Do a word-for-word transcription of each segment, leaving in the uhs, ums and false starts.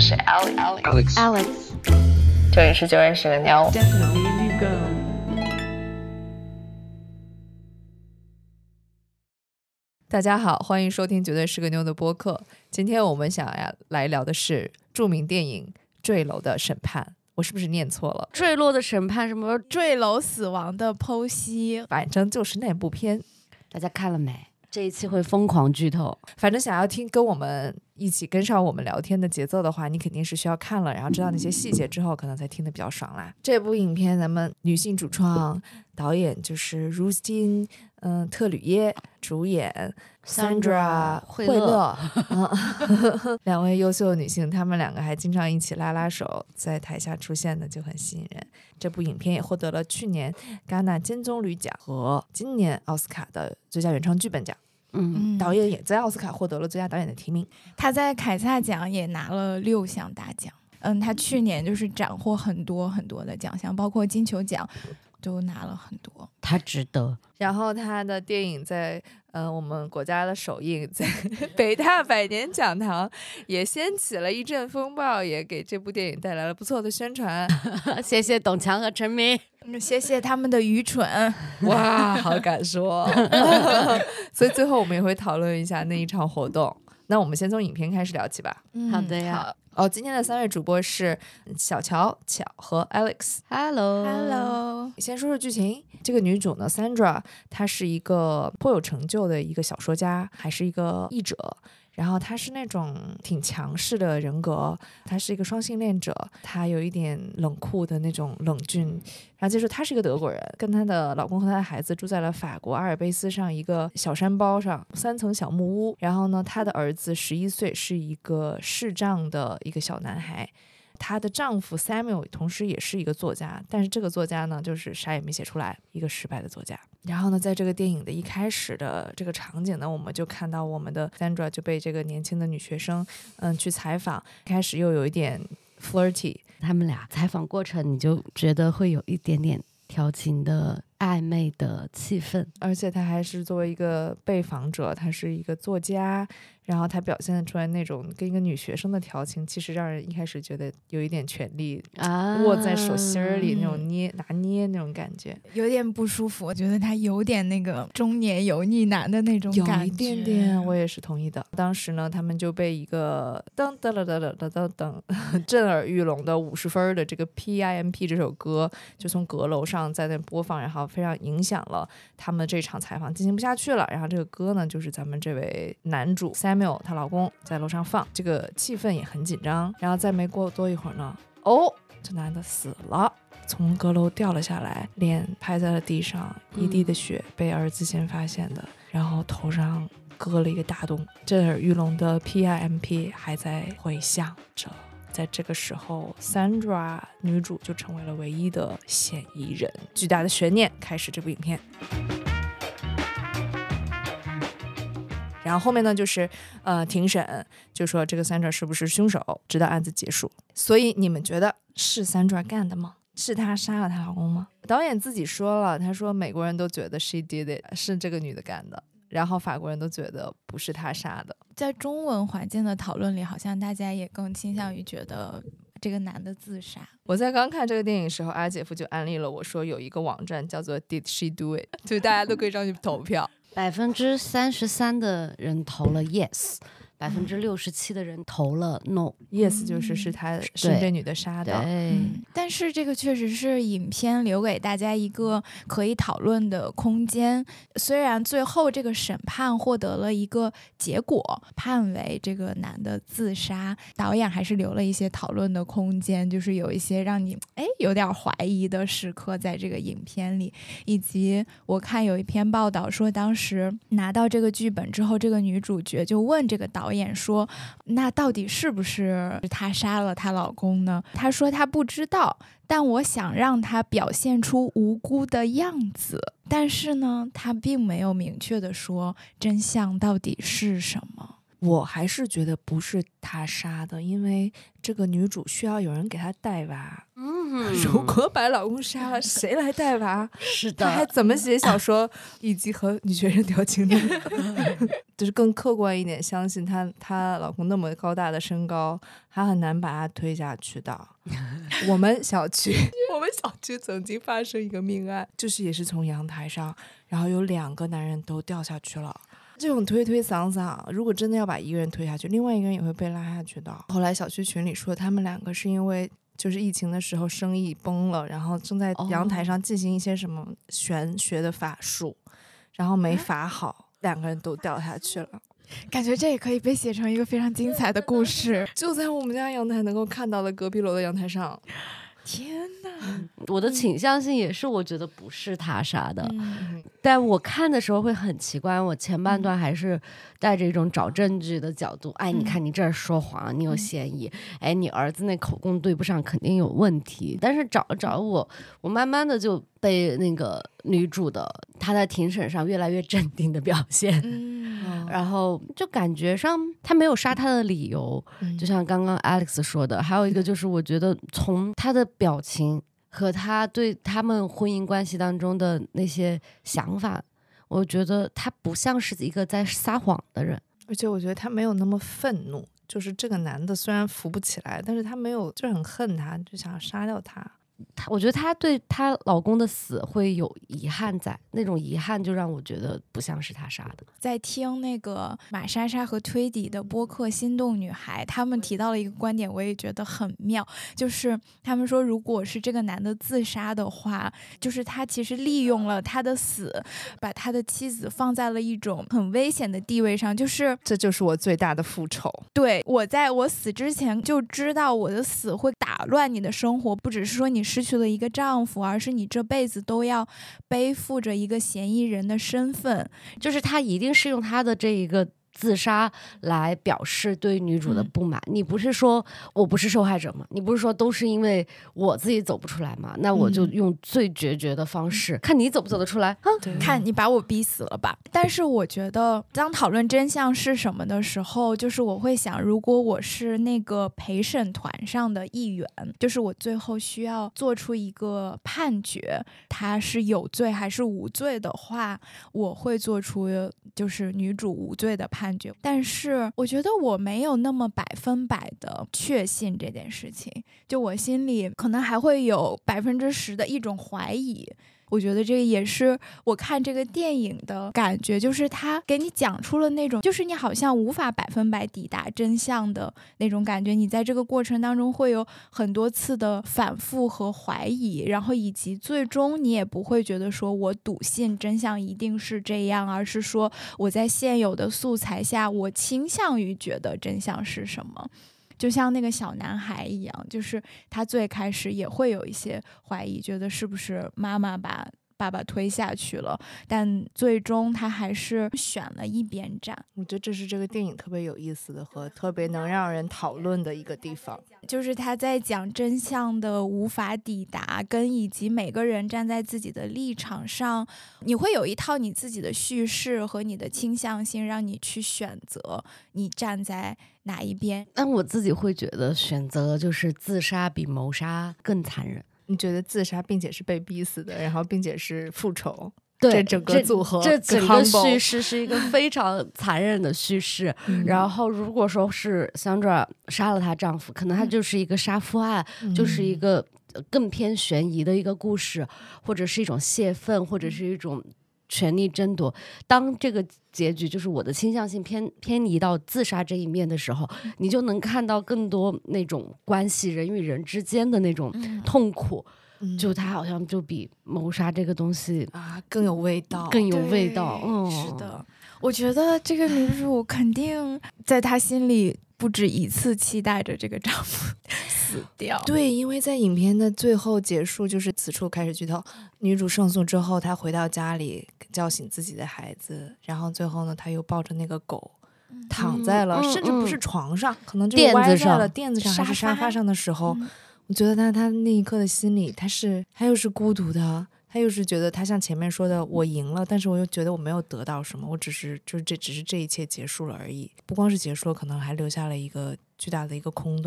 是 Alex Alex Alex 这里是九月十个妞。 Definitely a new girl。 大家好，欢迎收听绝对是个妞的播客。今天我们想要来聊的是著名电影《坠楼的审判》，我是不是念错了？ 坠落的审判，什么坠楼死亡的剖析， 反正就是那部片。 大家看了没？这一期会疯狂剧透。 反正想要听跟我们一起跟上我们聊天的节奏的话，你肯定是需要看了，然后知道那些细节之后，可能才听得比较爽啦。这部影片咱们女性主创，导演就是 Rustin 嗯、呃、特吕耶，主演 Sandra 惠勒，嗯、两位优秀的女性，她们两个还经常一起拉拉手，在台下出现的就很吸引人。这部影片也获得了去年戛纳金棕榈奖和今年奥斯卡的最佳原创剧本奖。 嗯， 导演也在奥斯卡获得了最佳导演的提名， 他在凯撒奖也拿了六项大奖。嗯，他去年就是斩获很多很多的奖项，包括金球奖都拿了很多， 他值得。 然后他的电影在呃我们国家的首映，在北大百年讲堂也掀起了一阵风暴，也给这部电影带来了不错的宣传。 谢谢董强和陈明， 嗯，谢谢他们的愚蠢。 哇，好敢说。所以最后我们也会讨论一下那一场活动。那我们先从影片开始聊起吧。 嗯、 好的呀。 好哦，今天的三位主播是小乔、巧和 Alex。 Hello Hello， 先说说剧情。这个女主呢 Sandra， 她是一个颇有成就的一个小说家，还是一个译者。然后她是那种挺强势的人格，她是一个双性恋者，她有一点冷酷的那种冷峻。然后接着她是一个德国人，跟她的老公和她的孩子住在了法国阿尔卑斯上一个小山包上，三层小木屋。然后呢，她的儿子十一岁，是一个视障的一个小男孩。她的丈夫 Samuel 同时也是一个作家，但是这个作家呢，就是啥也没写出来，一个失败的作家。然后呢，在这个电影的一开始的这个场景呢，我们就看到我们的 Sandra 就被这个年轻的女学生嗯去采访，开始又有一点 flirty。 他们俩采访过程，你就觉得会有一点点调情的暧昧的气氛， 而且他还是作为一个被访者，他是一个作家，然后他表现出来那种跟一个女学生的调情，其实让人一开始觉得有一点权力啊握在手心里、 嗯、 那种捏拿捏那种感觉， 有点不舒服。我觉得他有点那个中年油腻男的那种感觉， 有一点点，我也是同意的。当时呢，他们就被一个噔噔噔噔噔噔噔震耳欲聋的五十分的这个 P I M P 这首歌，就从阁楼上在那播放，然后非常影响了他们这场采访，进行不下去了。然后这个歌呢，就是咱们这位男主 Samuel 她老公在楼上放，这个气氛也很紧张。然后再没过多一会儿呢，哦，这男的死了，从阁楼掉了下来，脸拍在了地上，一地的血，被儿子先发现的，然后头上割了一个大洞，震耳欲聋的 P I M P 还在回响着。在这个时候 Sandra 女主就成为了唯一的嫌疑人，巨大的悬念开始这部影片。然后后面呢，就是呃庭审，就说这个 Sandra 是不是凶手，直到案子结束。所以你们觉得是 Sandra 干的吗？是她杀了她老公吗？导演自己说了，他说美国人都觉得 she did it， 是这个女的干的，然后法国人都觉得不是她杀的。 在中文环境的讨论里，好像大家也更倾向于觉得这个男的自杀。 我在刚看这个电影的时候，阿姐夫就安利了我说有一个网站叫做 Did She Do It， 就大家都可以上去投票。 百分之三十三的人投了 yes， 百分之六十七的人投了 no。yes 就是是他是这女的杀的。 对、 嗯，但是这个确实是影片留给大家一个可以讨论的空间。虽然最后这个审判获得了一个结果，判为这个男的自杀，导演还是留了一些讨论的空间，就是有一些让你哎有点怀疑的时刻在这个影片里。以及我看有一篇报道说，当时拿到这个剧本之后，这个女主角就问这个导演说，那到底是不是她杀了她老公呢？她说她不知道，但我想让她表现出无辜的样子。但是呢，她并没有明确的说真相到底是什么。 我还是觉得不是她杀的，因为这个女主需要有人给她带娃。 嗯嗯， 如果把老公杀了，谁来带娃？ 是她还的， 怎么写小说，以及和女学生调情的？就是更客观一点，相信她她老公那么高大的身高，还很难把她推下去的。我们小区，我们小区曾经发生一个命案，就是也是从阳台上，然后有两个男人都掉下去了。这种推推搡搡，如果真的要把一个人推下去，另外一个人也会被拉下去的。后来小区群里说，他们两个是因为就是疫情的时候生意崩了，然后正在阳台上进行一些什么玄学的法术，然后没法好，两个人都掉下去了。 感觉这也可以被写成一个非常精彩的故事。 就在我们家阳台能够看到的隔壁楼的阳台上。 天哪！ 我的倾向性也是，我觉得不是他杀的， 嗯但我看的时候会很奇怪。我前半段还是带着一种找证据的角度，哎，你看你这儿说谎，你有嫌疑，哎，你儿子那口供对不上，肯定有问题。但是找找我，我慢慢的就被那个女主的她在庭审上越来越镇定的表现。 嗯然后就感觉上他没有杀他的理由， 嗯就像刚刚 Alex 说的，还有一个就是我觉得从他的表情和他对他们婚姻关系当中的那些想法，我觉得他不像是一个在撒谎的人。 而且我觉得他没有那么愤怒，就是这个男的虽然扶不起来，但是他没有，就很恨他，就想要杀掉他。 她我觉得她对她老公的死会有遗憾在，那种遗憾就让我觉得不像是她杀的。 在听那个马莎莎和推迪的播客《心动女孩》，他们提到了一个观点，我也觉得很妙，就是他们说，如果是这个男的自杀的话，就是他其实利用了他的死，把他的妻子放在了一种很危险的地位上，就是这就是我最大的复仇。 对，我在我死之前就知道我的死会打乱你的生活，不只是说你失去了一个丈夫，而是你这辈子都要背负着一个嫌疑人的身份。 就是他一定是用他的这一个自杀来表示对女主的不满、嗯、你不是说我不是受害者吗？你不是说都是因为我自己走不出来吗？那我就用最决绝的方式、嗯、看你走不走得出来、 嗯、看你把我逼死了吧。但是我觉得当讨论真相是什么的时候，就是我会想，如果我是那个陪审团上的一员，就是我最后需要做出一个判决，他是有罪还是无罪的话，我会做出就是女主无罪的判决。但是我觉得我没有那么百分百的确信这件事情，就我心里可能还会有百分之十的一种怀疑。我觉得这个也是我看这个电影的感觉，就是他给你讲出了那种就是你好像无法百分百抵达真相的那种感觉，你在这个过程当中会有很多次的反复和怀疑，然后以及最终你也不会觉得说我笃信真相一定是这样，而是说我在现有的素材下我倾向于觉得真相是什么。就像那个小男孩一样，就是他最开始也会有一些怀疑，觉得是不是妈妈把爸爸推下去了，但最终他还是选了一边站。 我觉得这是这个电影特别有意思的和特别能让人讨论的一个地方， 就是他在讲真相的无法抵达，跟以及每个人站在自己的立场上，你会有一套你自己的叙事和你的倾向性，让你去选择你站在哪一边。 但我自己会觉得选择就是自杀比谋杀更残忍。 你觉得自杀并且是被逼死的，然后并且是复仇， 对， 这整个组合这整个叙事是一个非常残忍的叙事、嗯、然后如果说是 Sandra 杀了她丈夫，可能她就是一个杀夫案、嗯、就是一个更偏悬疑的一个故事，或者是一种泄愤，或者是一种权力争夺。当这个结局就是我的倾向性偏偏移到自杀这一面的时候，你就能看到更多那种关系人与人之间的那种痛苦、嗯、就它好像就比谋杀这个东西啊更有味道， 更有味道。嗯， 是的，我觉得这个女主肯定在她心里不止一次期待着这个丈夫死掉。 对，因为在影片的最后结束，就是此处开始剧透，女主胜诉之后，她回到家里叫醒自己的孩子，然后最后呢，她又抱着那个狗、嗯、躺在了、嗯、甚至不是床上、嗯、可能就是歪在了垫子上还是沙发上的时候、嗯、我觉得她她那一刻的心里，她是她又是孤独的，她又是觉得她像前面说的我赢了，但是我又觉得我没有得到什么，我只是就是这只是这一切结束了而已，不光是结束了，可能还留下了一个巨大的一个空洞。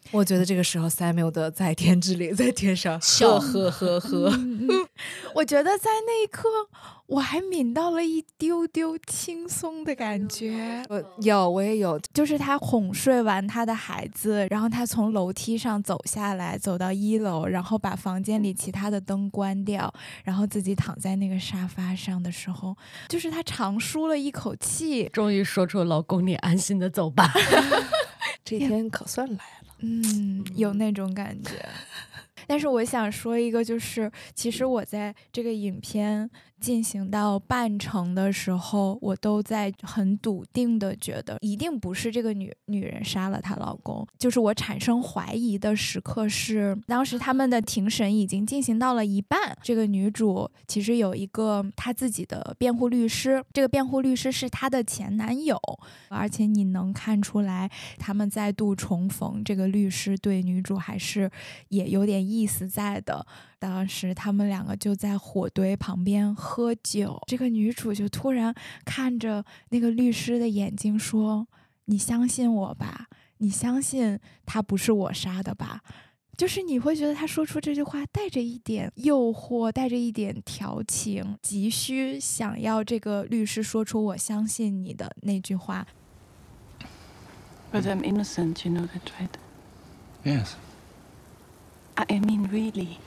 我觉得这个时候 Samuel 的在天之灵在天上呵呵呵呵、 嗯嗯、我觉得在那一刻我还抿到了一丢丢轻松的感觉。 我有我也有， 就是他哄睡完他的孩子，然后他从楼梯上走下来，走到一楼，然后把房间里其他的灯关掉，然后自己躺在那个沙发上的时候，就是他长舒了一口气， 终于说出老公你安心的走吧这天可算来了。 嗯，有那种感觉。但是我想说一个，就是其实我在这个影片进行到半程的时候，我都在很笃定的觉得一定不是这个女女人杀了她老公。就是我产生怀疑的时刻是当时他们的庭审已经进行到了一半，这个女主其实有一个她自己的辩护律师，这个辩护律师是她的前男友，而且你能看出来他们再度重逢，这个律师对女主还是也有点意思在的。当时他们两个就在火堆旁边喝酒，这个女主就突然看着那个律师的眼睛说，你相信我吧，你相信他不是我杀的吧。就是你会觉得他说出这句话带着一点诱惑，带着一点调情，急需想要这个律师说出我相信你的那句话。 But I'm innocent, you know that, right? Yes. I mean, really.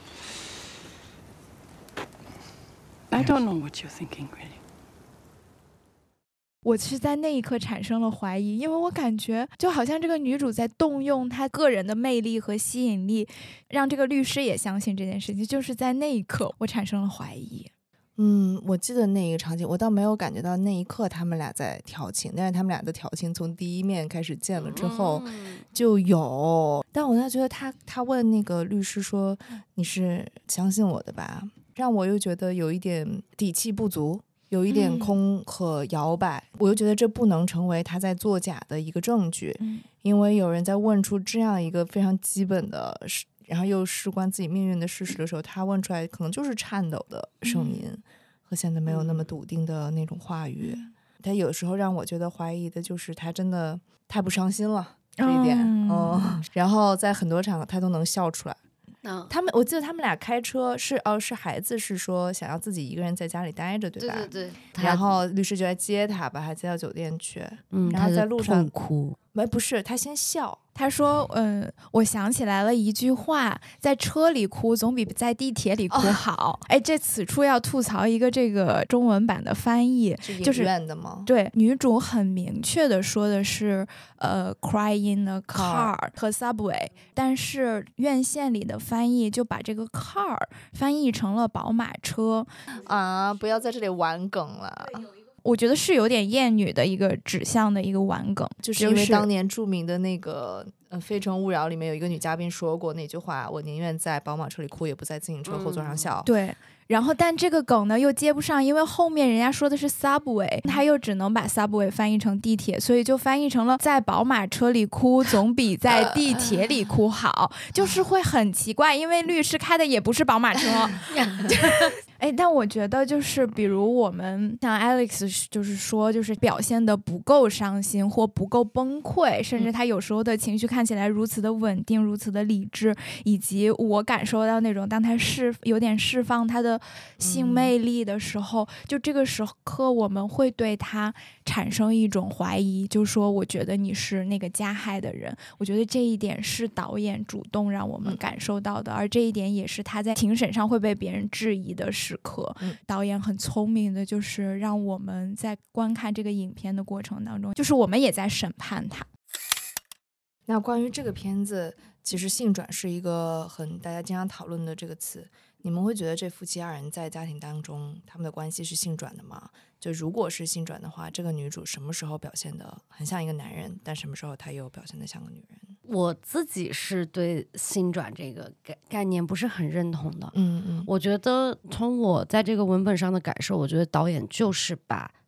I don't know what you're thinking, really. 我是在那一刻产生了怀疑，因为我感觉就好像这个女主在动用她个人的魅力和吸引力，让这个律师也相信这件事情。就是在那一刻，我产生了怀疑。 嗯，我记得那一个场景，我倒没有感觉到那一刻他们俩在调情，但是他们俩的调情从第一面开始见了之后就有。但我在觉得他他问那个律师说，你是相信我的吧，让我又觉得有一点底气不足，有一点空和摇摆、嗯、我又觉得这不能成为他在作假的一个证据、嗯、因为有人在问出这样一个非常基本的然后又事关自己命运的事实的时候，他问出来可能就是颤抖的声音、嗯、和现在没有那么笃定的那种话语、嗯、他有时候让我觉得怀疑的就是他真的太不伤心了这一点、嗯嗯、然后在很多场合他都能笑出来。 嗯、 他们我记得他们俩开车是哦是孩子是说想要自己一个人在家里待着对吧？ 对对对。 然后律师就来接他，把他接到酒店去， 嗯， 然后在路上痛哭。 没不是，他先笑， 他说嗯，我想起来了一句话，在车里哭总比在地铁里哭好、哦、哎，这此处要吐槽一个这个中文版的翻译， 是影院的吗？ 对，女主很明确的说的是呃 cry in a car 和 subway， 但是院线里的翻译就把这个 car 翻译成了宝马车啊！不要在这里玩梗了， 我觉得是有点厌女的一个指向的一个玩梗， 就是因为当年著名的那个呃《非诚勿扰》里面有一个女嘉宾说过那句话，我宁愿在宝马车里哭也不在自行车后座上笑、 嗯、对，然后但这个梗呢又接不上，因为后面人家说的是 subway， 他又只能把 subway 翻译成地铁，所以就翻译成了在宝马车里哭总比在地铁里哭好就是会很奇怪，因为律师开的也不是宝马车哎，但我觉得就是比如我们像 Alex 就是说就是表现的不够伤心或不够崩溃，甚至他有时候的情绪看起来如此的稳定如此的理智，以及我感受到那种当他释有点释放他的性魅力的时候、嗯、就这个时刻我们会对他产生一种怀疑，就说我觉得你是那个加害的人。我觉得这一点是导演主动让我们感受到的、嗯、而这一点也是他在庭审上会被别人质疑的时刻、嗯、导演很聪明的就是让我们在观看这个影片的过程当中，就是我们也在审判他。 那关于这个片子，其实性转是一个很大家经常讨论的这个词，你们会觉得这夫妻二人在家庭当中他们的关系是性转的吗？就如果是性转的话，这个女主什么时候表现得很像一个男人，但什么时候她又表现得像个女人？ 我自己是对性转这个概概念不是很认同的。 嗯嗯， 我觉得从我在这个文本上的感受，我觉得导演就是把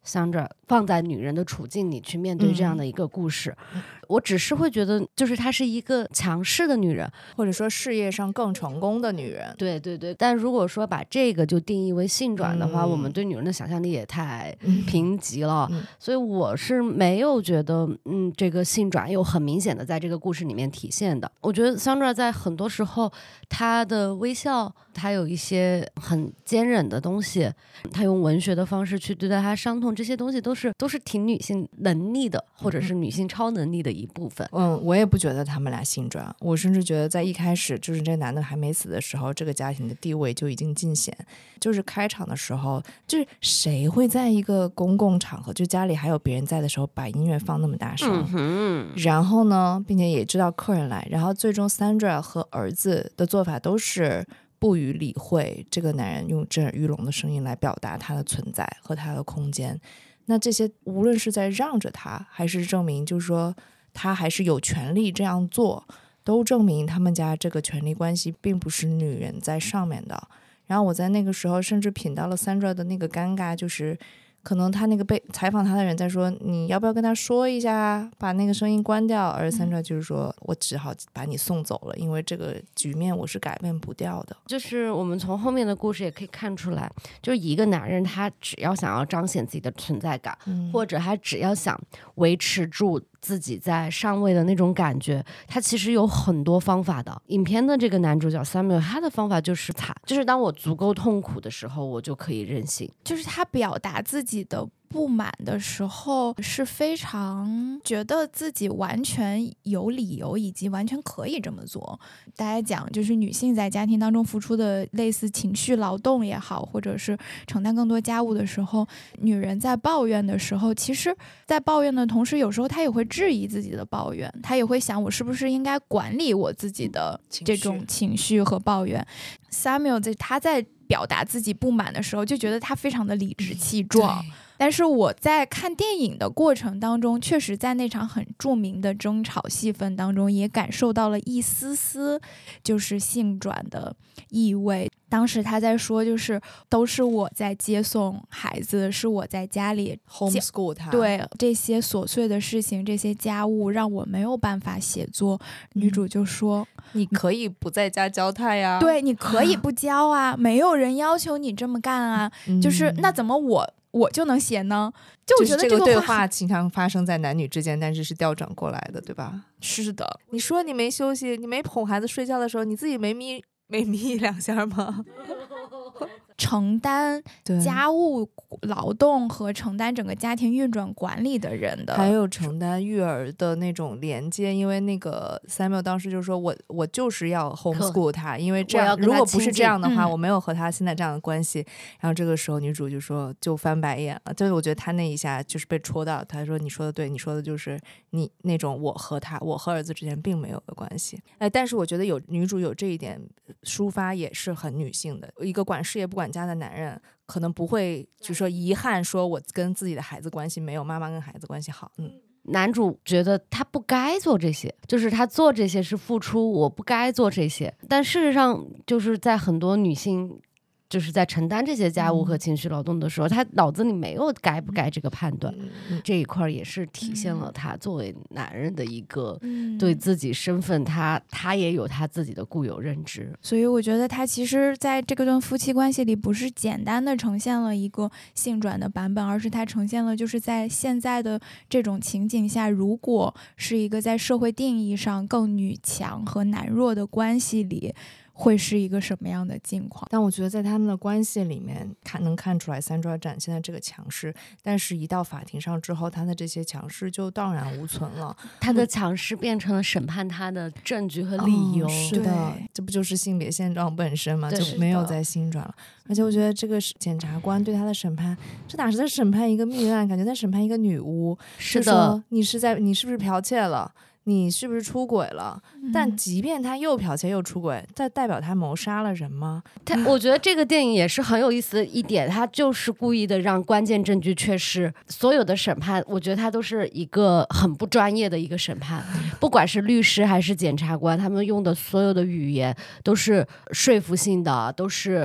Sandra 放在女人的处境里去面对这样的一个故事、嗯、我只是会觉得就是她是一个强势的女人， 或者说事业上更成功的女人。 对对对，但如果说把这个就定义为性转的话、嗯、我们对女人的想象力也太贫瘠了、嗯、所以我是没有觉得嗯这个性转有很明显的在这个故事里面体现的。我觉得 Sandra 在很多时候她的微笑，她有一些很坚韧的东西，她用文学的方式去对待她伤痛，这些东西都是都是挺女性能力的，或者是女性超能力的一部分。 嗯，我也不觉得他们俩性转，我甚至觉得在一开始就是这男的还没死的时候，这个家庭的地位就已经尽显。就是开场的时候，就是谁会在一个公共场合，就家里还有别人在的时候把音乐放那么大声、嗯、然后呢并且也知道客人来，然后最终 Sandra 和儿子的做法都是不予理会这个男人用震耳欲聋的声音来表达他的存在和他的空间。那这些无论是在让着他，还是证明就是说他还是有权利这样做，都证明他们家这个权力关系并不是女人在上面的。然后我在那个时候甚至品到了 Sandra 的那个尴尬，就是可能他那个被采访他的人在说你要不要跟他说一下把那个声音关掉，而 Sandra 就是说、嗯、我只好把你送走了，因为这个局面我是改变不掉的。 就是我们从后面的故事也可以看出来，就是一个男人他只要想要彰显自己的存在感、嗯、或者他只要想维持住自己在上位的那种感觉，他其实有很多方法的。影片的这个男主角 Samuel 他的方法就是惨，就是当我足够痛苦的时候我就可以任性， 就是他表达自己的不满的时候是非常觉得自己完全有理由以及完全可以这么做。大家讲就是女性在家庭当中付出的类似情绪劳动也好，或者是承担更多家务的时候，女人在抱怨的时候，其实在抱怨的同时有时候她也会质疑自己的抱怨，她也会想我是不是应该管理我自己的这种情绪和抱怨。 Samuel 在他在表达自己不满的时候就觉得他非常的理直气壮，但是我在看电影的过程当中，确实在那场很著名的争吵戏份当中也感受到了一丝丝就是性转的意味。当时他在说就是都是我在接送孩子，是我在家里 homeschool 他， 对这些琐碎的事情，这些家务让我没有办法写作、嗯、女主就说你可以不在家教他呀， 对，你可以不教啊没有人要求你这么干啊、嗯、就是那怎么我我就能写呢？就我觉得这个对话经常发生在男女之间，但是是调转过来的，对吧？ 是的。 你说你没休息，你没哄孩子睡觉的时候，你自己没眯没眯两下吗？ 承担家务劳动和承担整个家庭运转管理的人的， 还有承担育儿的那种连接。因为那个 Samuel 当时就说我我就是要 homeschool 他，因为这样如果不是这样的话、嗯、我没有和他现在这样的关系。然后这个时候女主就说就翻白眼了，就是我觉得他那一下就是被戳到，他说你说的对，你说的就是你那种我和他我和儿子之间并没有的关系。哎，但是我觉得有女主有这一点抒发也是很女性的，一个管事业不管家的男人可能不会就说遗憾说我跟自己的孩子关系没有妈妈跟孩子关系好。嗯， 男主觉得他不该做这些，就是他做这些是付出，我不该做这些。但事实上就是在很多女性就是在承担这些家务和情绪劳动的时候、嗯、他脑子里没有该不该这个判断、嗯、这一块也是体现了他作为男人的一个对自己身份他他也有他自己的固有认知。 所以我觉得他其实在这个段夫妻关系里不是简单的呈现了一个性转的版本，而是他呈现了就是在现在的这种情景下，如果是一个在社会定义上更女强和男弱的关系里会是一个什么样的境况。 但我觉得在他们的关系里面看能看出来 Sandra 展现的这个强势，但是一到法庭上之后他的这些强势就荡然无存了， 他的强势变成了审判他的证据和理由、哦、 是的，这不就是性别现状本身吗？就没有再性转了。而且我觉得这个检察官对他的审判，这哪是在审判一个命案，感觉在审判一个女巫。 是的， 说你是在你是不是剽窃了，你是不是出轨了、嗯、但即便他又剽窃又出轨，这代表他谋杀了人吗？ 他我觉得这个电影也是很有意思的一点，他就是故意的让关键证据缺失。所有的审判我觉得他都是一个很不专业的一个审判，不管是律师还是检察官，他们用的所有的语言都是说服性的，都是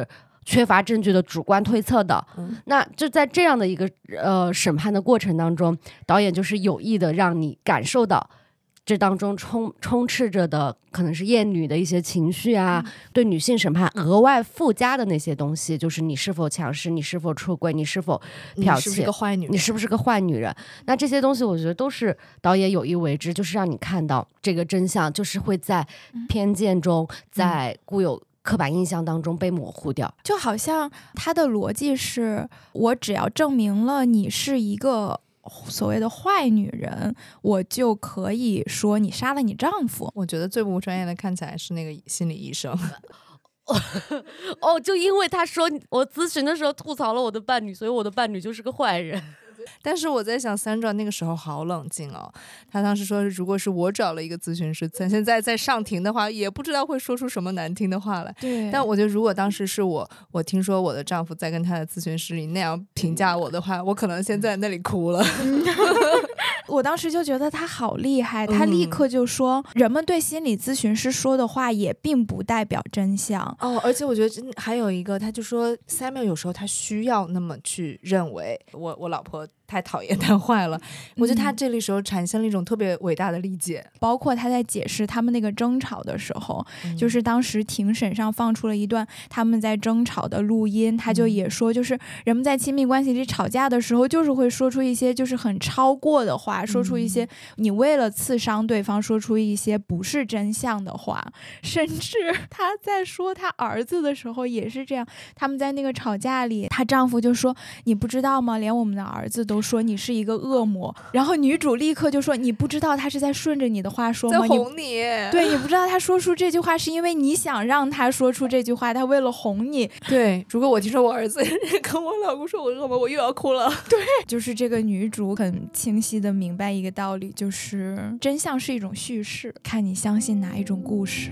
缺乏证据的主观推测的。嗯、那就在这样的一个呃审判的过程当中，导演就是有意的让你感受到这当中充充斥着的可能是厌女的一些情绪啊、嗯、对女性审判额外附加的那些东西，就是你是否强势，你是否出轨，你是否剽窃， 你是不是个坏女人， 你是不是个坏女人。那这些东西我觉得都是导演有意为之，就是让你看到这个真相就是会在偏见中、嗯、在固有刻板印象当中被模糊掉。 就好像他的逻辑是，我只要证明了你是一个所谓的坏女人，我就可以说你杀了你丈夫。 我觉得最不专业的看起来是那个心理医生哦，就因为他说我咨询的时候吐槽了我的伴侣，所以我的伴侣就是个坏人。 但是我在想 Sandra 那个时候好冷静哦，他当时说如果是我找了一个咨询师，咱现在在上庭的话也不知道会说出什么难听的话来。 对， 但我觉得如果当时是我我听说我的丈夫在跟他的咨询师里那样评价我的话，我可能现在那里哭了我当时就觉得他好厉害，他立刻就说、嗯、人们对心理咨询师说的话也并不代表真相哦。而且我觉得还有一个，他就说 Samuel 有时候他需要那么去认为我我老婆太讨厌太坏了、嗯、我觉得他这里时候产生了一种特别伟大的理解。 包括他在解释他们那个争吵的时候、嗯、就是当时庭审上放出了一段他们在争吵的录音，他就也说就是人们在亲密关系里吵架的时候就是会说出一些就是很超过的话，说出一些你为了刺伤对方说出一些不是真相的话。甚至他在说他儿子的时候也是这样，他们在那个吵架里，她丈夫就说你不知道吗，连我们的儿子都说你是一个恶魔。然后女主立刻就说你不知道他是在顺着你的话说吗， 在哄你。 对，你不知道他说出这句话是因为你想让他说出这句话，他为了哄你。 对，如果我听说我儿子跟我老公说我恶魔，我又要哭了。 对，就是这个女主很清晰的明白一个道理，就是真相是一种叙事，看你相信哪一种故事。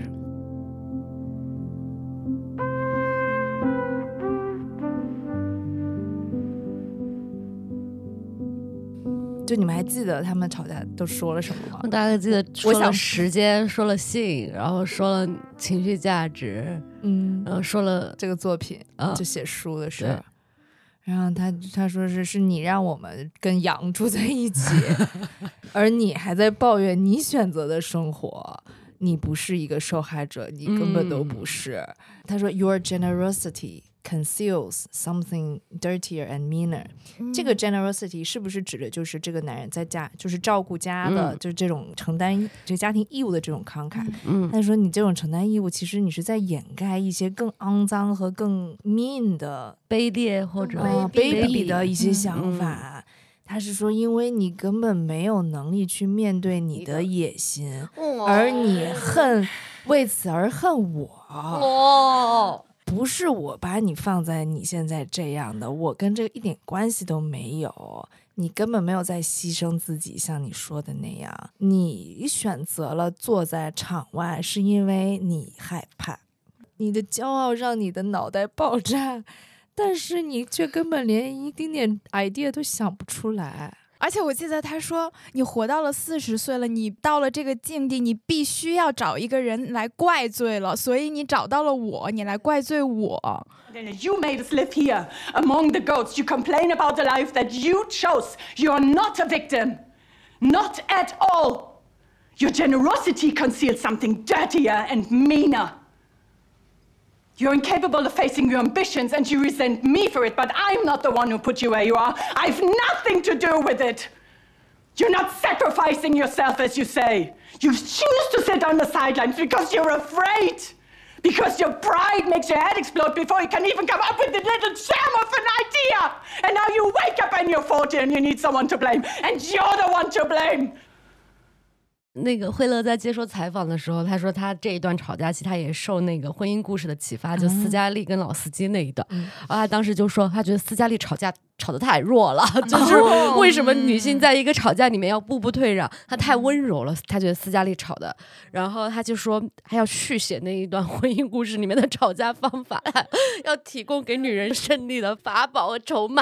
就你们还记得他们吵架都说了什么吗？ 我大概记得说了时间，说了性，然后说了情绪价值，嗯，然后说了这个作品、 嗯、 就写书的事儿。然后他他说是是你让我们跟羊住在一起而你还在抱怨你选择的生活，你不是一个受害者，你根本都不是、嗯、他说 Your generosity conceals something dirtier and meaner、嗯、这个 generosity 是不是指的就是这个男人在家就是照顾家的、嗯、就是这种承担这个家庭义务的这种慷慨。嗯，他说你这种承担义务其实你是在掩盖一些更肮脏和更 mean 的卑劣或者卑鄙的一些想法、嗯嗯、他是说因为你根本没有能力去面对你的野心、哦、而你恨为此而恨我、哦，不是我把你放在你现在这样的，我跟这个一点关系都没有，你根本没有在牺牲自己，像你说的那样，你选择了坐在场外是因为你害怕，你的骄傲让你的脑袋爆炸，但是你却根本连一丁点 idea 都想不出来。 而且我记得他说你活到了四十岁了，你到了这个境地，你必须要找一个人来怪罪了，所以你找到了我，你来怪罪我。 You made us live here among the goats. You complain about the life that you chose. You are not a victim. Not at all. Your generosity conceals something dirtier and meaner. You're incapable of facing your ambitions and you resent me for it, but I'm not the one who put you where you are. I've nothing to do with it. You're not sacrificing yourself, as you say. You choose to sit on the sidelines because you're afraid. Because your pride makes your head explode before you can even come up with a little gem of an idea. And now you wake up and you're forty and you need someone to blame. And you're the one to blame. 那个惠勒在接受采访的时候，他说他这一段吵架戏他也受那个婚姻故事的启发，就斯嘉丽跟老司机那一段、嗯、然后他当时就说他觉得斯嘉丽吵架吵得太弱了，就是为什么女性在一个吵架里面要步步退让，她太温柔了，他觉得斯嘉丽吵的，然后他就说还要续写那一段婚姻故事里面的吵架方法，要提供给女人胜利的法宝和筹码。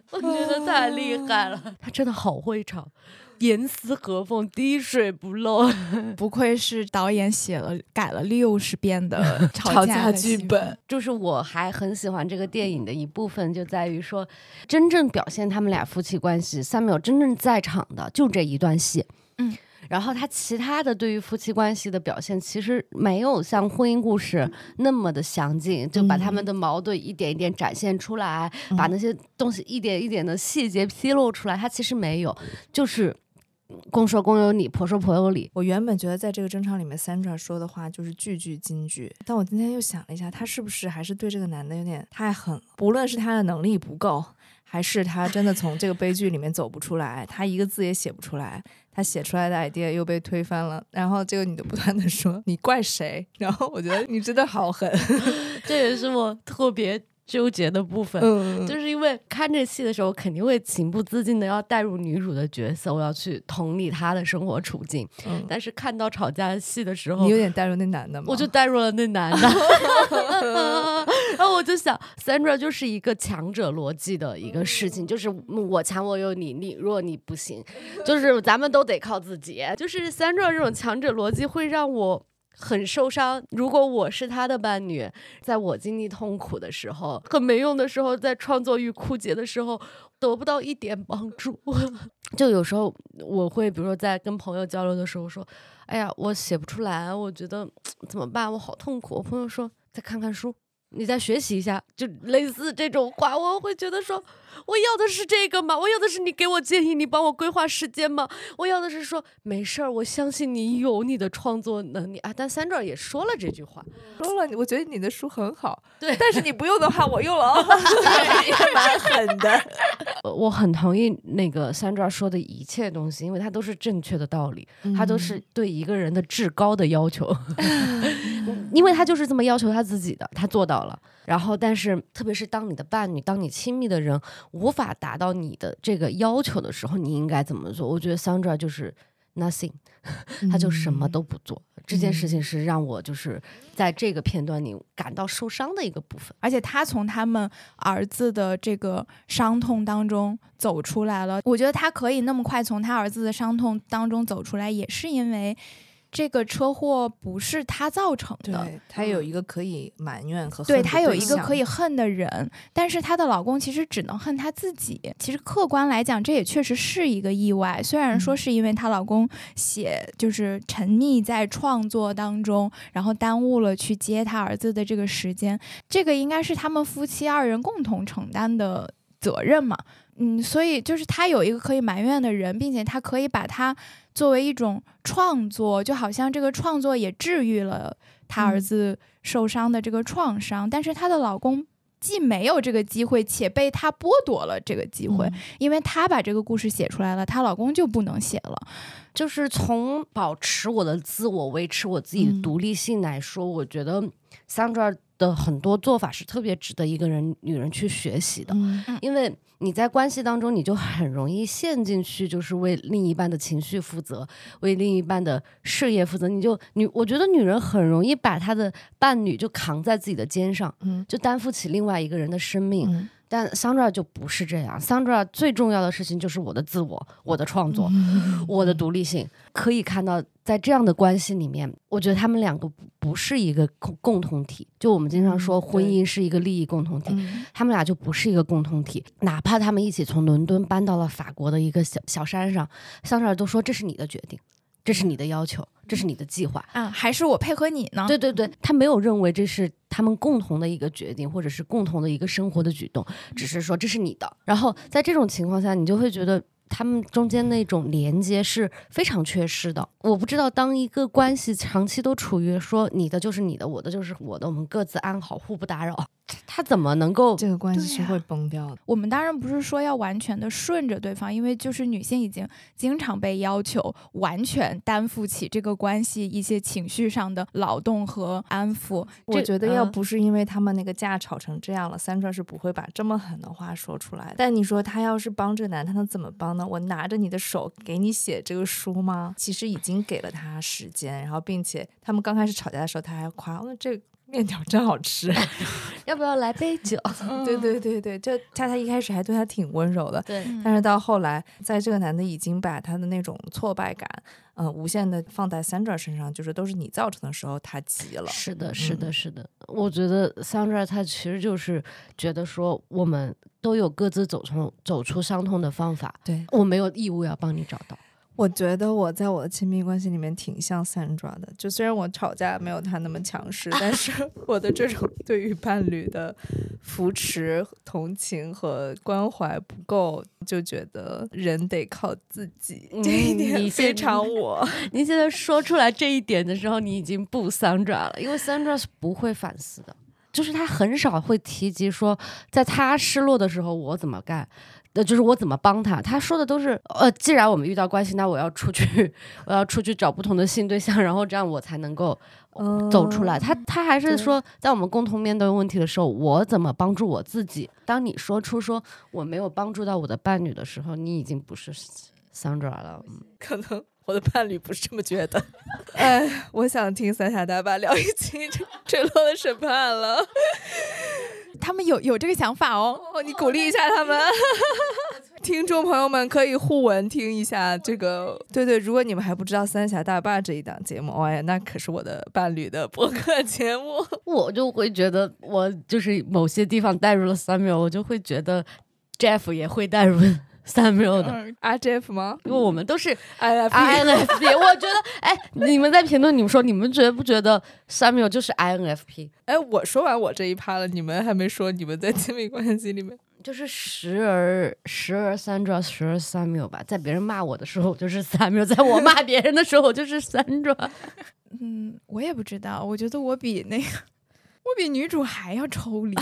我觉得太厉害了，他真的好会唱，严丝合缝，滴水不漏。 不愧是导演写了改了六十遍的吵架剧本。 就是我还很喜欢这个电影的一部分，就在于说，真正表现他们俩夫妻关系，三秒真正在场的就这一段戏。 嗯。 然后他其他的对于夫妻关系的表现其实没有像婚姻故事那么的详尽，就把他们的矛盾一点一点展现出来、嗯、把那些东西一点一点的细节披露出来，他其实没有，就是公说公有理，婆说婆有理。 我原本觉得在这个争吵里面 Sandra 说的话就是句句金句，但我今天又想了一下，他是不是还是对这个男的有点太狠了，不论是他的能力不够，还是他真的从这个悲剧里面走不出来，他一个字也写不出来，他写出来的 idea 又被推翻了，然后这个女的不断的说你怪谁，然后我觉得你真的好狠。 这也是我特别纠结的部分、嗯、就是因为看这戏的时候肯定会情不自禁的要带入女主的角色，我要去同理她的生活处境、嗯、但是看到吵架戏的时候， 你有点带入那男的吗？ 我就带入了那男的。然后我就想 Sandra 就是一个强者逻辑的一个事情，就是我强我有你，你弱你不行，就是咱们都得靠自己，就是 Sandra 这种强者逻辑会让我很受伤。如果我是他的伴侣，在我经历痛苦的时候，很没用的时候，在创作欲枯竭的时候，得不到一点帮助。就有时候我会比如说在跟朋友交流的时候说，哎呀我写不出来，我觉得怎么办，我好痛苦。我朋友说再看看书，你再学习一下，就类似这种话，我会觉得说我要的是这个吗？我要的是你给我建议，你帮我规划时间吗？我要的是说没事儿，我相信你有你的创作能力啊。但 Sandra 也说了这句话， 说了我觉得你的书很好， 对， 但是你不用的话我用了哦。也蛮狠的。 我很同意那个 Sandra 说的一切东西，因为它都是正确的道理，它都是对一个人的至高的要求。因为他就是这么要求他自己的，他做到了。然后但是特别是当你的伴侣，当你亲密的人无法达到你的这个要求的时候，你应该怎么做？我觉得 Sandra 就是 nothing， 他就什么都不做、嗯、这件事情是让我就是在这个片段里感到受伤的一个部分。 而且他从他们儿子的这个伤痛当中走出来了，我觉得他可以那么快从他儿子的伤痛当中走出来，也是因为这个车祸不是他造成的， 对，他有一个可以埋怨和恨的对，他有一个可以恨的人，但是她的老公其实只能恨他自己。其实客观来讲，这也确实是一个意外。虽然说是因为她老公写就是沉溺在创作当中，然后耽误了去接他儿子的这个时间，这个应该是他们夫妻二人共同承担的责任嘛。嗯，所以就是他有一个可以埋怨的人，并且他可以把他作为一种创作，就好像这个创作也治愈了他儿子受伤的这个创伤、嗯、但是她的老公既没有这个机会，且被她剥夺了这个机会、嗯、因为她把这个故事写出来了，她老公就不能写了。 就是从保持我的自我，维持我自己的独立性来说、嗯、我觉得 Sandra 的很多做法是特别值得一个人女人去学习的、嗯、因为你在关系当中你就很容易陷进去，就是为另一半的情绪负责，为另一半的事业负责，你就女我觉得女人很容易把她的伴侣就扛在自己的肩上、嗯、就担负起另外一个人的生命、嗯，但 Sandra 就不是这样。 Sandra 最重要的事情就是我的自我，我的创作、嗯、我的独立性。可以看到在这样的关系里面，我觉得他们两个不是一个共同体，就我们经常说婚姻是一个利益共同体、嗯、他们俩就不是一个共同体。哪怕他们一起从伦敦搬到了法国的一个小小山上， Sandra 都说这是你的决定，这是你的要求，这是你的计划啊，还是我配合你呢？ 对对对，他没有认为这是他们共同的一个决定，或者是共同的一个生活的举动，只是说这是你的。然后在这种情况下，你就会觉得他们中间那种连接是非常缺失的。我不知道当一个关系长期都处于说你的就是你的，我的就是我的，我们各自安好互不打扰，他怎么能够这个关系是会崩掉的、啊、 我们当然不是说要完全的顺着对方，因为就是女性已经经常被要求完全担负起这个关系一些情绪上的劳动和安抚。 我觉得要不是因为他们那个架吵成这样了、嗯、Sandra 是不会把这么狠的话说出来。但你说他要是帮这个男，他能怎么帮呢？我拿着你的手给你写这个书吗？其实已经给了他时间，然后并且他们刚开始吵架的时候他还夸、哦、这面条真好吃。 要不要来杯酒？ 对对对对，就他他一开始还对他挺温柔的， 对， 但是到后来，在这个男的已经把他的那种挫败感，呃，无限的放在 Sandra 身上，就是都是你造成的时候，他急了。 是的，是的，是的。我觉得 Sandra 他其实就是觉得说，我们都有各自走出走出伤痛的方法， 对， 我没有义务要帮你找到。 我觉得我在我的亲密关系里面挺像 Sandra 的，就虽然我吵架没有他那么强势，但是我的这种对于伴侣的扶持、同情和关怀不够，就觉得人得靠自己， 嗯、 这一点你非常我。 你现在说出来这一点的时候，你已经不 Sandra 了，因为 Sandra 是不会反思的，就是他很少会提及说，在他失落的时候我怎么干。呃，就是我怎么帮他，他说的都是，呃，既然我们遇到关系，那我要出去，我要出去找不同的性对象，然后这样我才能够走出来。嗯、他他还是说，在我们共同面对问题的时候，我怎么帮助我自己？当你说出说我没有帮助到我的伴侣的时候，你已经不是 Sandra 了。 可能我的伴侣不是这么觉得。哎，我想听三峡大坝聊一期坠落的审判了。 他们有有这个想法哦， 哦你鼓励一下他们。听众朋友们可以互文听一下这个，对对，如果你们还不知道三峡大坝这一档节目，哎呀，那可是我的伴侣的播客节目。 我就会觉得我就是某些地方带入了 Samuel， 我就会觉得 Jeff 也会带入Samuel 的。 嗯、啊 Jeff 吗？ 因为我们都是 I N F P， I N F P 我觉得哎，你们在评论你们说你们觉不觉得 Samuel 就是 I N F P？ 哎，我说完我这一趴了，你们还没说你们在亲密关系里面就是时而时而 Sandra 时而 Samuel 吧，在别人骂我的时候就是 Samuel， 在我骂别人的时候就是 Sandra。 嗯，我也不知道，我觉得我比那个我比女主还要抽离。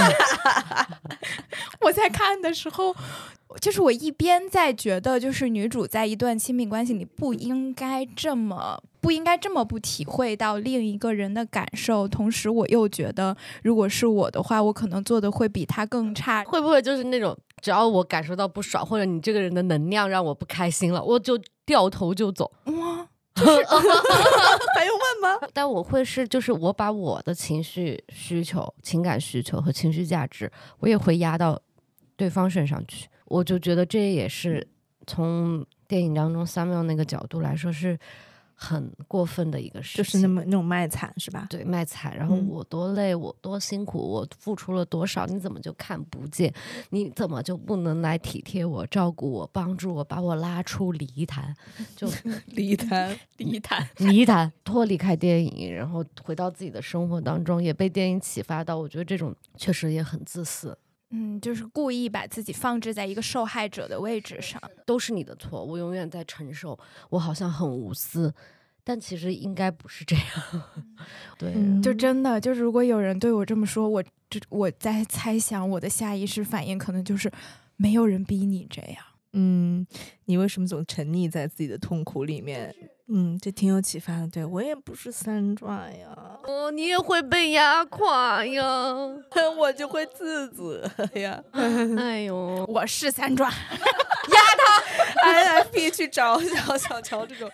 我在看的时候，就是我一边在觉得，就是女主在一段亲密关系里不应该这么不应该这么不体会到另一个人的感受，同时我又觉得，如果是我的话，我可能做的会比他更差。 会不会就是那种，只要我感受到不爽，或者你这个人的能量让我不开心了，我就掉头就走？ 哇， 还用问吗？ 但我会是，就是我把我的情绪需求、情感需求和情绪价值，我也会压到对方身上去。我就觉得这也是从电影当中 Samuel 那个角度来说是很过分的一个事情， 就是那么那种卖惨是吧？ 对，卖惨。然后我多累，嗯、我多辛苦，我付出了多少，你怎么就看不见？你怎么就不能来体贴我、照顾我、帮助我，把我拉出泥潭？就泥潭，泥潭， 泥潭，脱离开电影，然后回到自己的生活当中，也被电影启发到。我觉得这种确实也很自私。 嗯，就是故意把自己放置在一个受害者的位置上， 都是你的错，我永远在承受，我好像很无私，但其实应该不是这样。对、 嗯，就真的就是如果有人对我这么说，我这我在猜想我的下意识反应可能就是没有人逼你这样。 嗯，你为什么总沉溺在自己的痛苦里面？嗯，这挺有启发的。对，我也不是Sandra呀， 哦，你也会被压垮呀， 我就会自责呀。 哎呦， 我是Sandra， 压他 I N F P 去找小小乔这种。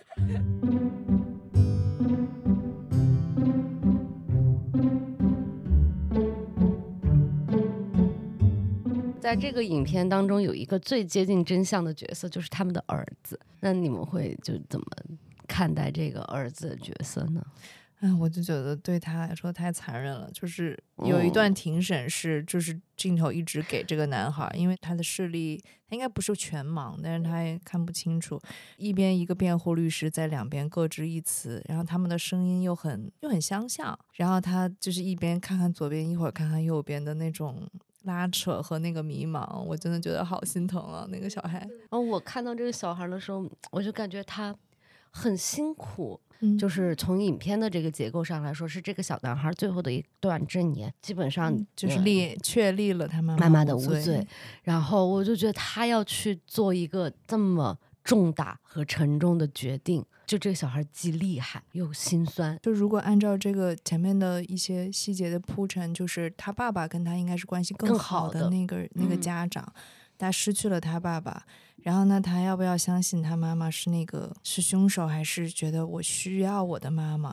在这个影片当中有一个最接近真相的角色，就是他们的儿子。那你们会就怎么看待这个儿子的角色呢？ 嗯，我就觉得对他来说太残忍了。就是有一段庭审是，就是镜头一直给这个男孩，因为他的视力他应该不是全盲，但是他也看不清楚。一边一个辩护律师在两边各执一词，然后他们的声音又很又很相像，然后他就是一边看看左边，一会儿看看右边的那种拉扯和那个迷茫，我真的觉得好心疼啊，那个小孩。 然后我看到这个小孩的时候，我就感觉他很辛苦。 嗯、 就是从影片的这个结构上来说，是这个小男孩最后的一段证言，基本上、 嗯、就是立、嗯、确立了他妈妈妈的无罪。然后我就觉得他要去做一个这么重大和沉重的决定，就这个小孩既厉害又心酸。 就如果按照这个前面的一些细节的铺陈，就是他爸爸跟他应该是关系更好的那个更好的那个家长、嗯、他失去了他爸爸，然后呢他要不要相信他妈妈是那个是凶手，还是觉得我需要我的妈妈，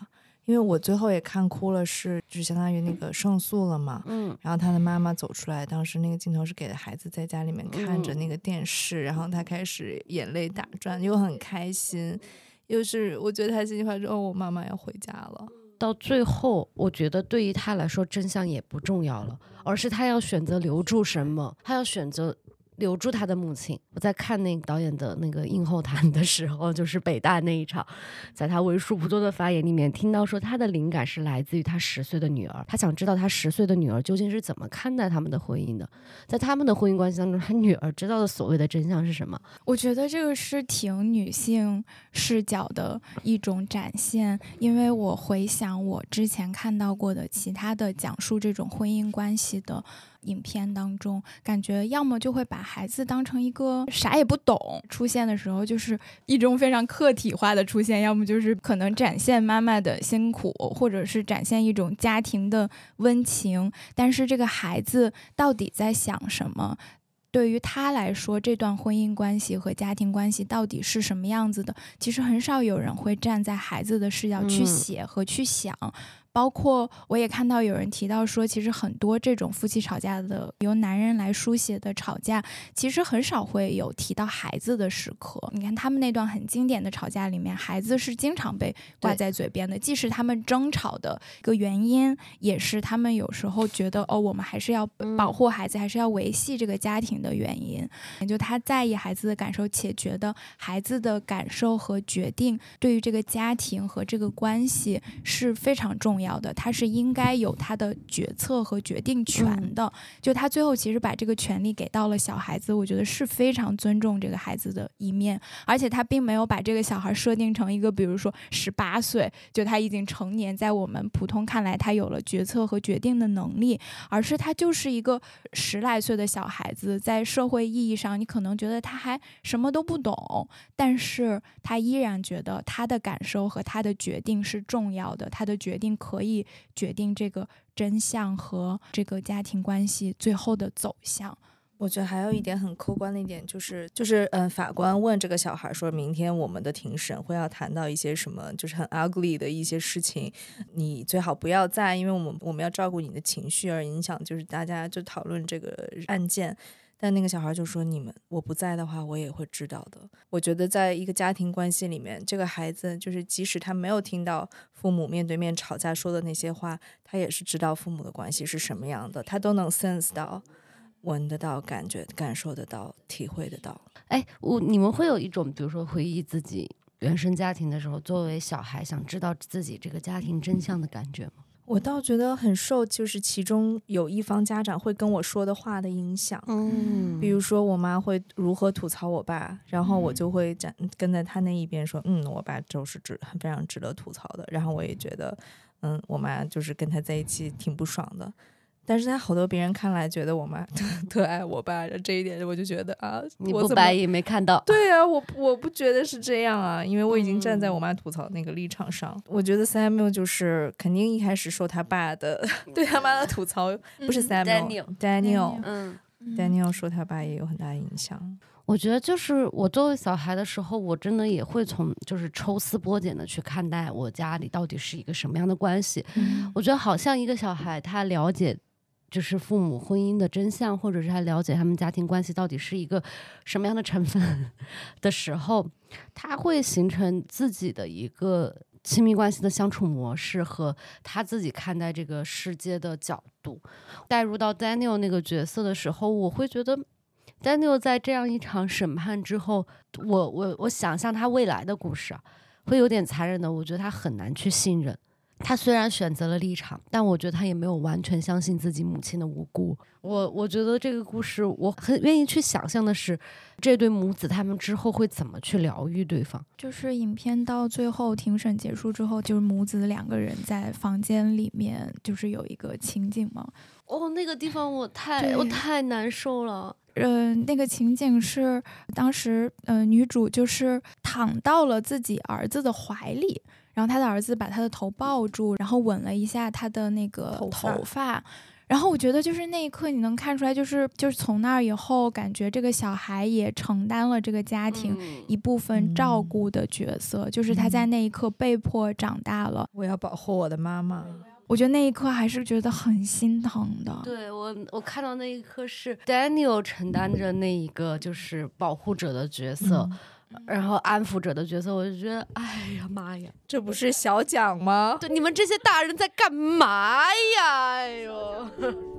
因为我最后也看哭了是，就是相当于那个胜诉了嘛， 嗯， 然后他的妈妈走出来，当时那个镜头是给孩子在家里面看着那个电视，嗯、然后他开始眼泪打转，又很开心，又是我觉得他心里话说，哦，我妈妈要回家了。 到最后我觉得对于他来说真相也不重要了，而是他要选择留住什么，他要选择留住他的母亲。我在看那个导演的那个映后谈的时候，就是北大那一场，在他为数不多的发言里面听到说他的灵感是来自于他十岁的女儿，他想知道他十岁的女儿究竟是怎么看待他们的婚姻的，在他们的婚姻关系当中，他女儿知道的所谓的真相是什么。 我觉得这个是挺女性视角的一种展现，因为我回想我之前看到过的其他的讲述这种婚姻关系的影片当中，感觉要么就会把孩子当成一个啥也不懂，出现的时候就是一种非常客体化的出现，要么就是可能展现妈妈的辛苦，或者是展现一种家庭的温情，但是这个孩子到底在想什么，对于他来说这段婚姻关系和家庭关系到底是什么样子的，其实很少有人会站在孩子的视角去写和去想、嗯包括我也看到有人提到说，其实很多这种夫妻吵架的由男人来书写的吵架，其实很少会有提到孩子的时刻。你看他们那段很经典的吵架里面，孩子是经常被挂在嘴边的，既是他们争吵的一个原因，也是他们有时候觉得哦，我们还是要保护孩子、嗯、还是要维系这个家庭的原因。也就他在意孩子的感受，且觉得孩子的感受和决定对于这个家庭和这个关系是非常重要的，他是应该有他的决策和决定权的、嗯、就他最后其实把这个权利给到了小孩子，我觉得是非常尊重这个孩子的一面，而且他并没有把这个小孩设定成一个比如说十八岁就他已经成年，在我们普通看来他有了决策和决定的能力，而是他就是一个十来岁的小孩子，在社会意义上你可能觉得他还什么都不懂，但是他依然觉得他的感受和他的决定是重要的，他的决定可以决定这个真相和这个家庭关系最后的走向。 我觉得还有一点很客观的一点就是就是嗯，法官问这个小孩说，明天我们的庭审会要谈到一些什么就是很 ugly 的一些事情，你最好不要在，因为我们我们要照顾你的情绪而影响就是大家就讨论这个案件。但那个小孩就说，你们我不在的话我也会知道的。我觉得在一个家庭关系里面，这个孩子就是即使他没有听到父母面对面吵架说的那些话，他也是知道父母的关系是什么样的，他都能 sense 到，闻得到，感觉感受得到，体会得到。 哎，我你们会有一种比如说回忆自己原生家庭的时候，作为小孩想知道自己这个家庭真相的感觉吗？ 我倒觉得很受就是其中有一方家长会跟我说的话的影响，嗯，比如说我妈会如何吐槽我爸，然后我就会站跟在他那一边说，嗯，我爸就是值非常值得吐槽的，然后我也觉得嗯，我妈就是跟他在一起挺不爽的，但是在好多别人看来觉得我妈特爱我爸，这一点我就觉得啊， 你不白也没看到。 对啊，我我不觉得是这样啊，因为我已经站在我妈吐槽那个立场上、嗯、我觉得 Samuel 就是肯定一开始受他爸的对他妈的吐槽、嗯、不是 Samuel Daniel Daniel 嗯 Daniel 受他爸也有很大影响。 我觉得就是我作为小孩的时候，我真的也会从就是抽丝剥茧的去看待我家里到底是一个什么样的关系、嗯、我觉得好像一个小孩他了解就是父母婚姻的真相，或者是他了解他们家庭关系到底是一个什么样的成分的时候，他会形成自己的一个亲密关系的相处模式和他自己看待这个世界的角度。带入到 Daniel 那个角色的时候，我会觉得 Daniel 在这样一场审判之后，我我我想象他未来的故事啊，会有点残忍的，我觉得他很难去信任。他虽然选择了立场，但我觉得他也没有完全相信自己母亲的无辜。我我觉得这个故事我很愿意去想象的是，这对母子他们之后会怎么去疗愈对方。 就是影片到最后庭审结束之后，就是母子两个人在房间里面就是有一个情景嘛。 哦，那个地方我太我太难受了。 呃，那个情景是当时呃女主就是躺到了自己儿子的怀里，然后他的儿子把他的头抱住，然后吻了一下他的那个头发，头发然后我觉得就是那一刻你能看出来，就是就是从那儿以后，感觉这个小孩也承担了这个家庭一部分照顾的角色，嗯、就是他在那一刻被迫长大了。 我要保护我的妈妈。 我觉得那一刻还是觉得很心疼的。 对，我我看到那一刻是 Daniel 承担着那一个就是保护者的角色。嗯然后安抚者的角色，我就觉得哎呀妈呀， 这不是小蒋吗？ 对，你们这些大人在干嘛呀？哎呦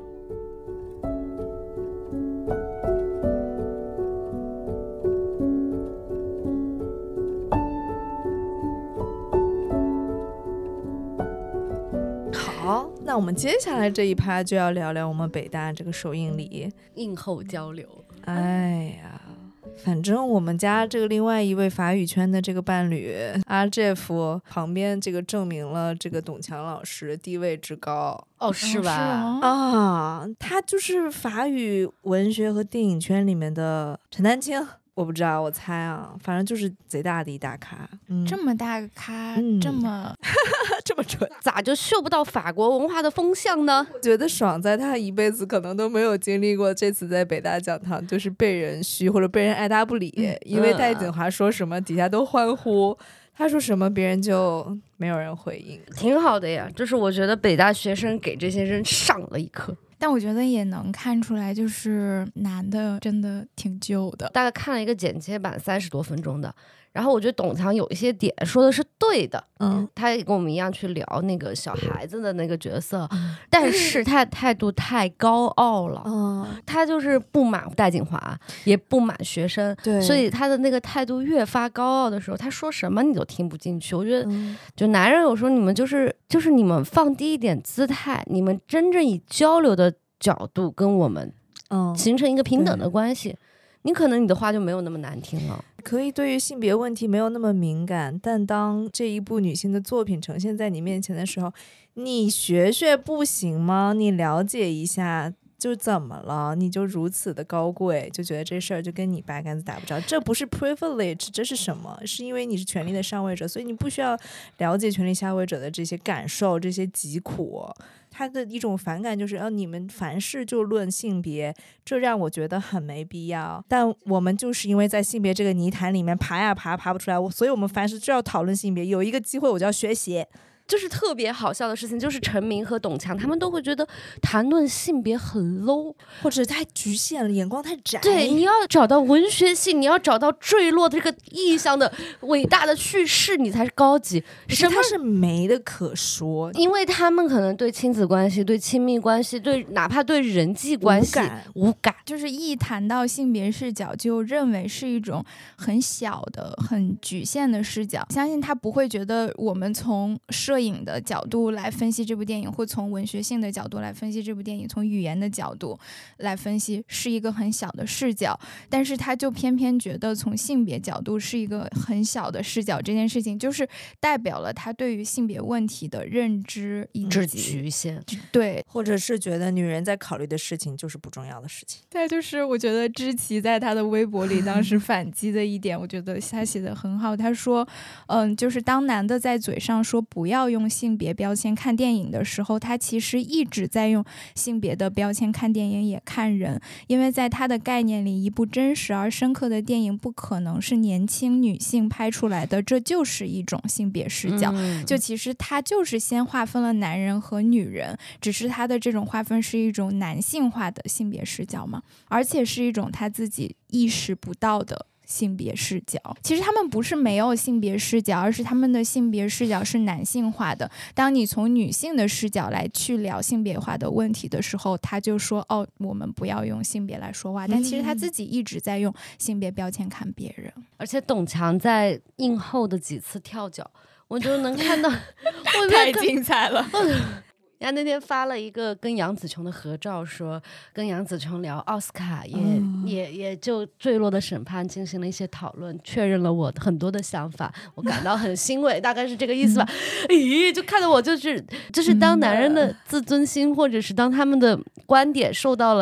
好，那我们接下来这一趴就要聊聊我们北大这个首映礼映后交流。 哎呀，反正我们家这个另外一位法语圈的这个伴侣阿 Jeff 旁边这个证明了这个董强老师地位之高。 哦，是吧？ 啊，他就是法语文学和电影圈里面的陈丹青。我不知道，我猜啊，反正就是贼大的一大咖。嗯、 这么大个咖，嗯、这么这么准， 咋就嗅不到法国文化的风向呢？ 觉得爽在他一辈子可能都没有经历过这次在北大讲堂就是被人嘘或者被人爱答不理，嗯、因为戴锦华说什么底下都欢呼，他说什么别人就没有人回应， 挺好的呀。就是我觉得北大学生给这些人上了一课。 但我觉得也能看出来，就是男的真的挺旧的。 大概看了一个剪切版，三十多分钟的。然后我觉得董强有一些点说的是对的，嗯，他也跟我们一样去聊那个小孩子的那个角色，嗯、但是他态度太高傲了，嗯，他就是不满戴锦华，也不满学生，对，所以他的那个态度越发高傲的时候，他说什么你都听不进去。我觉得，嗯、就男人有时候你们就是就是你们放低一点姿态，你们真正以交流的角度跟我们，嗯，形成一个平等的关系。你可能你的话就没有那么难听了， 可以对于性别问题没有那么敏感，但当这一部女性的作品呈现在你面前的时候，你学学不行吗？你了解一下就怎么了？你就如此的高贵，就觉得这事儿就跟你八竿子打不着？这不是 privilege， 这是什么？是因为你是权力的上位者，所以你不需要了解权力下位者的这些感受，这些疾苦。他的一种反感就是，呃，你们凡事就论性别，这让我觉得很没必要。但我们就是因为在性别这个泥潭里面爬呀爬，爬不出来，所以我们凡事就要讨论性别。有一个机会我就要学习。 就是特别好笑的事情，就是陈明和董强他们都会觉得谈论性别很 low， 或者太局限了，眼光太窄。 对，你要找到文学性，你要找到坠落的这个意象的伟大的叙事，你才是高级。 什么是没的可说？ 因为他们可能对亲子关系、对亲密关系、对哪怕对人际关系无感，无感。 就是一谈到性别视角，就认为是一种很小的、很局限的视角。相信他不会觉得我们从摄影的角度来分析这部电影，或从文学性的角度来分析这部电影，从语言的角度来分析是一个很小的视角，但是他就偏偏觉得从性别角度是一个很小的视角，这件事情就是代表了他对于性别问题的认知以及局限， 对， 或者是觉得女人在考虑的事情就是不重要的事情。 对，就是我觉得知棋在他的微博里当时反击的一点我觉得他写的很好，他说嗯，就是当男的在嘴上说不要用性别标签看电影的时候，他其实一直在用性别的标签看电影也看人，因为在他的概念里，一部真实而深刻的电影不可能是年轻女性拍出来的，这就是一种性别视角、嗯、就其实他就是先划分了男人和女人，只是他的这种划分是一种男性化的性别视角嘛，而且是一种他自己意识不到的性别视角。其实他们不是没有性别视角，而是他们的性别视角是男性化的。当你从女性的视角来去聊性别化的问题的时候，他就说哦，我们不要用性别来说话，但其实他自己一直在用性别标签看别人。 而且董强在映后的几次跳脚，我就能看到我太精彩了人家那天发了一个跟杨紫琼的合照，说跟杨紫琼聊奥斯卡也、嗯、也也就坠落的审判进行了一些讨论，确认了我很多的想法，我感到很欣慰大概是这个意思吧。咦、嗯，就看得我就是就是当男人的自尊心、嗯、或者是当他们的观点受到了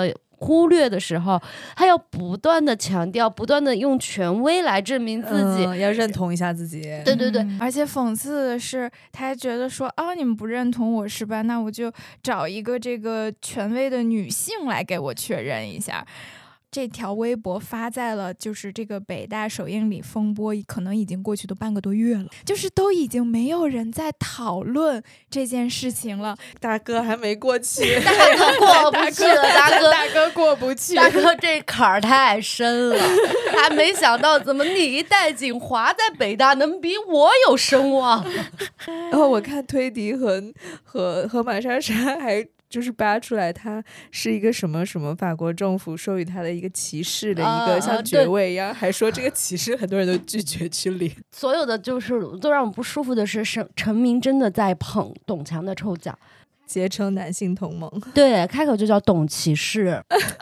忽略的时候，他要不断的强调，不断的用权威来证明自己， 嗯、要认同一下自己。 对对对、 嗯，而且讽刺的是，他觉得说，哦，你们不认同我是吧？那我就找一个这个权威的女性来给我确认一下。这条微博发在了就是这个北大首映礼风波可能已经过去都半个多月了，就是都已经没有人在讨论这件事情了。 大哥还没过去， 大哥过不去了，大哥大哥过不去， 大哥这坎儿太深了，还没想到怎么你戴锦华在北大能比我有声望。 然后我看推迪和和和玛莎莎还就是扒出来他是一个什么什么法国政府授予他的一个骑士的一个像爵位一样、啊、还说这个骑士很多人都拒绝去领。 所有的就是最让我不舒服的是陈明真的在捧董强的臭脚， 结成男性同盟， 对，开口就叫董骑士。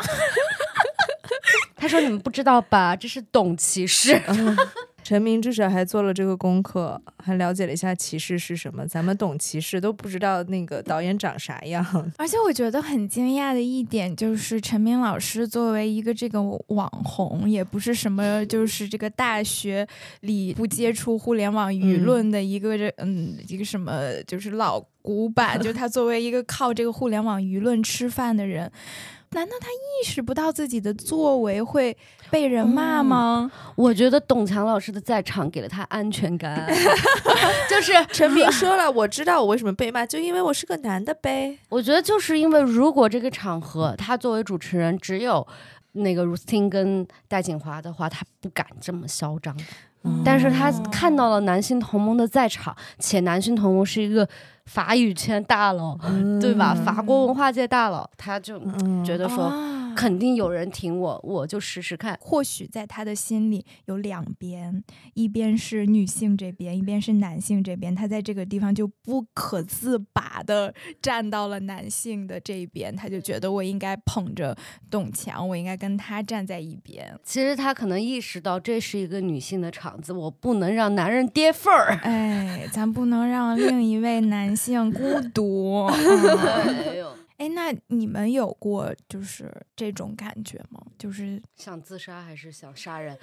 他说你们不知道吧，这是董骑士。 陈明至少还做了这个功课，还了解了一下骑士是什么，咱们懂骑士都不知道那个导演长啥样。 而且我觉得很惊讶的一点就是陈明老师作为一个这个网红，也不是什么就是这个大学里不接触互联网舆论的一个嗯, 嗯一个什么就是老古板，就他作为一个靠这个互联网舆论吃饭的人，难道他意识不到自己的作为会被人骂吗、 嗯、我觉得董强老师的在场给了他安全感。就是陈明说了，我知道我为什么被骂，就因为我是个男的呗。 我觉得就是因为如果这个场合他作为主持人只有那个 Rustin 跟戴锦华的话，他不敢这么嚣张、嗯、但是他看到了男性同盟的在场，且男性同盟是一个法语圈大佬、嗯、对吧，法国文化界大佬，他就觉得说、嗯、肯定有人挺我，我就试试看。 或许在他的心里有两边，一边是女性这边，一边是男性这边，他在这个地方就不可自拔的站到了男性的这一边，他就觉得我应该捧着董强，我应该跟他站在一边。 其实他可能意识到这是一个女性的场子，我不能让男人跌份儿， 哎，咱不能让另一位男性孤独。 哎呦， 哎，那你们有过就是这种感觉吗？就是想自杀还是想杀人？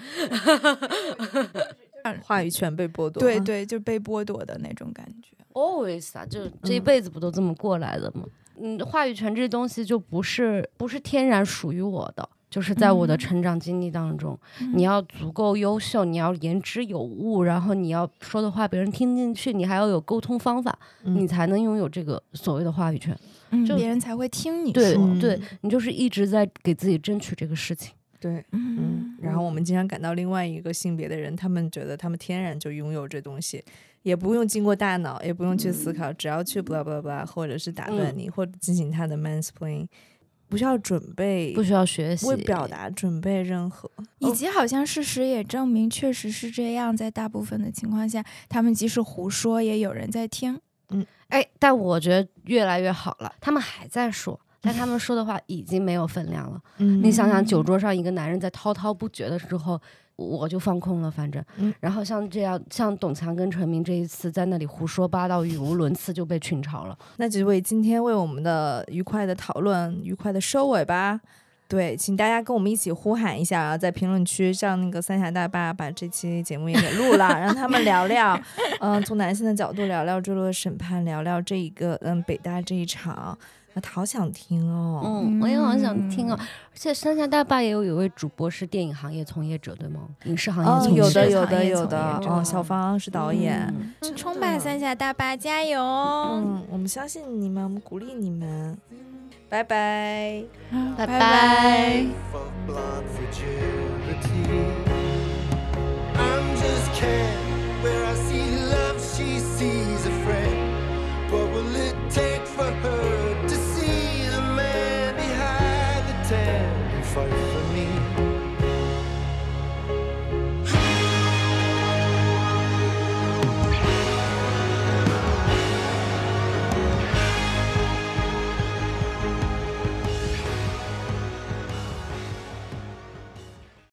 话语权被剥夺， 对对，就被剥夺的那种感觉。 Always 啊，就这一辈子不都这么过来的吗？嗯，话语权这东西就不是不是天然属于我的。就是在我的成长经历当中、嗯、你要足够优秀，你要言之有物，然后你要说的话别人听进去，你还要有沟通方法、嗯、你才能拥有这个所谓的话语权、 嗯、就别人才会听你说。 对、嗯、对，你就是一直在给自己争取这个事情。 对，嗯，然后我们经常感到另外一个性别的人，他们觉得他们天然就拥有这东西，也不用经过大脑，也不用去思考、嗯、只要去 blah blah blah 或者是打断你、嗯、或者进行他的 mansplain，不需要准备， 不需要学习， 为表达准备任何， 以及好像事实也证明确实是这样，在大部分的情况下他们即使胡说也有人在听。 嗯，哎，但我觉得越来越好了，他们还在说，但他们说的话已经没有分量了、嗯、你想想酒桌上一个男人在滔滔不绝的时候，我就放空了反正、嗯、然后像这样像董强跟陈明这一次在那里胡说八道语无伦次就被群嘲了。 那就为今天为我们的愉快的讨论愉快的收尾吧。对，请大家跟我们一起呼喊一下啊，在评论区让那个三峡大坝把这期节目也给录了让他们聊聊嗯、呃，从男性的角度聊聊坠落的审判，聊聊这一个嗯北大这一场，那好想听哦。 嗯，我也好想听哦。而且三峡大坝也有一位主播是电影行业从业者，对吗？影视行业从业者、 哦、有的有的有的。嗯，小芳是导演。 嗯，冲吧三峡大坝，加油！ 嗯，我们相信你们，我们鼓励你们。拜拜， 拜拜。 I'm just cat where